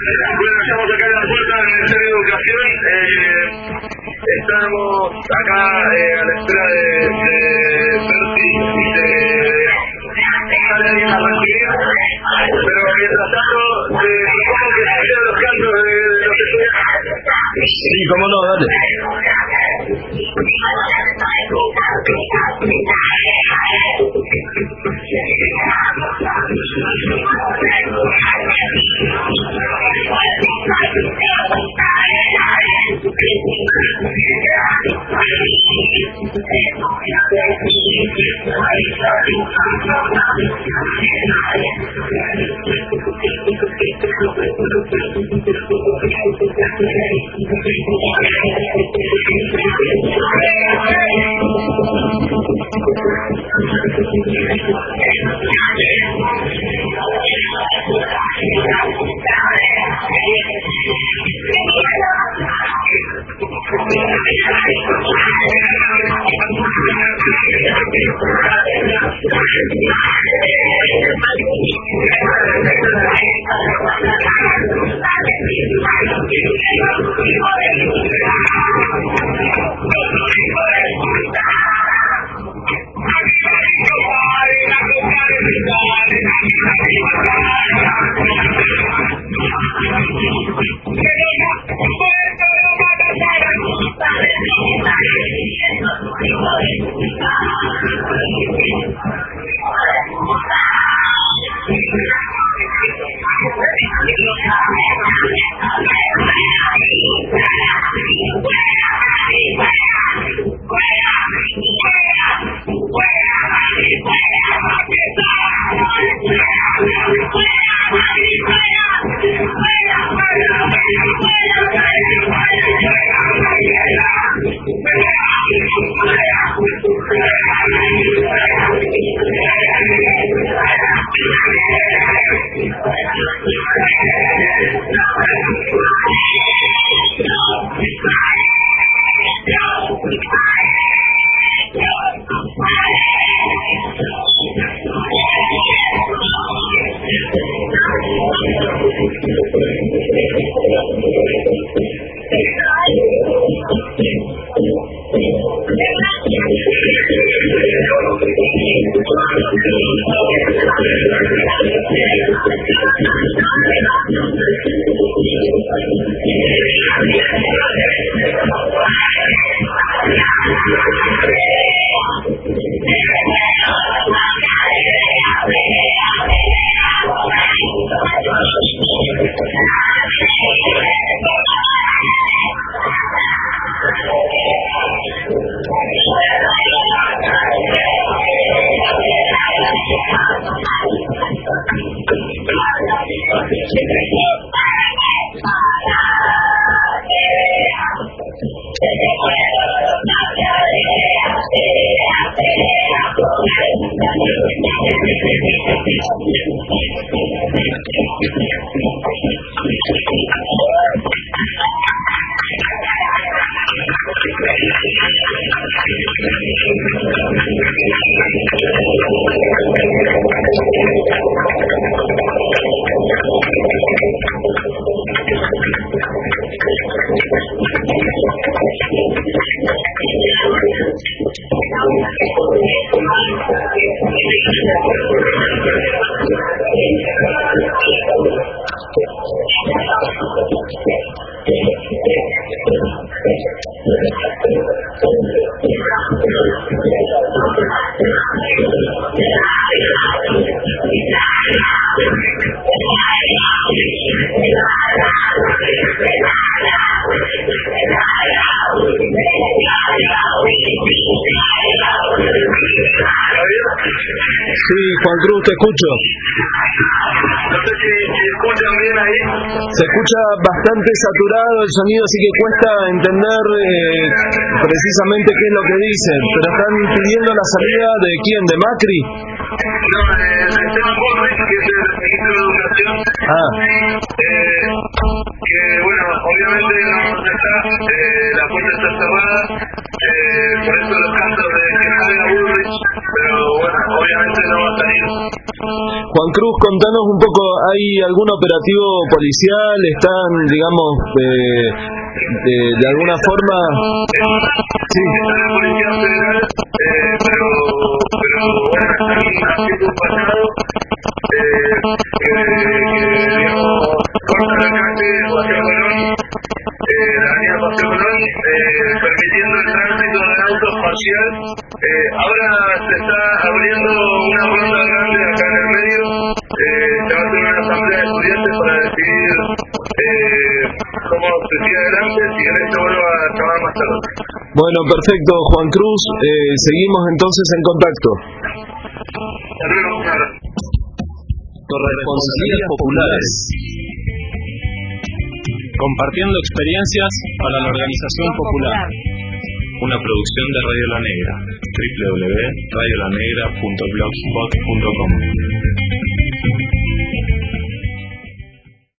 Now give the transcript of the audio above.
Bueno, estamos acá en la puerta del Ministerio de Educación. Estamos acá a la espera de ver si sale alguien a recibir. Pero mientras tanto, supongo que escuchan los cantos de los estudiantes. Sí, cómo no, dale. Sí, Juan Cruz, te escucho. No sé si escuchan bien ahí. Se escucha bastante saturado el sonido, así que cuesta entender precisamente qué es lo que dicen. Pero están pidiendo la salida de ¿quién? ¿De Macri? No, del tema Bullrich, que es el ministro de Educación. Que bueno, obviamente no está, la puerta está cerrada, por eso los cantos de que salga Bullrich, pero bueno, obviamente no va a salir. Juan Cruz, contanos un poco, ¿hay algún operativo policial? ¿Están, digamos, de alguna forma? Sí. Está la Policía Federal, pero bueno, están haciendo un pasado que digamos, corta la calle Paseo Colón, la avenida Paseo Colón, permitiendo el tránsito del auto espacial. Ahora se está abriendo una ronda grande acá en el medio. Se va a hacer una asamblea de estudiantes para decidir cómo se sigue adelante. Si querés te vuelvo a llamar más tarde. Bueno, perfecto, Juan Cruz. Seguimos entonces en contacto. Hasta luego, un abrazo. Corresponsalías populares. Compartiendo experiencias para la organización popular. Una producción de Radio La Negra. www.radiolanegra.blogspot.com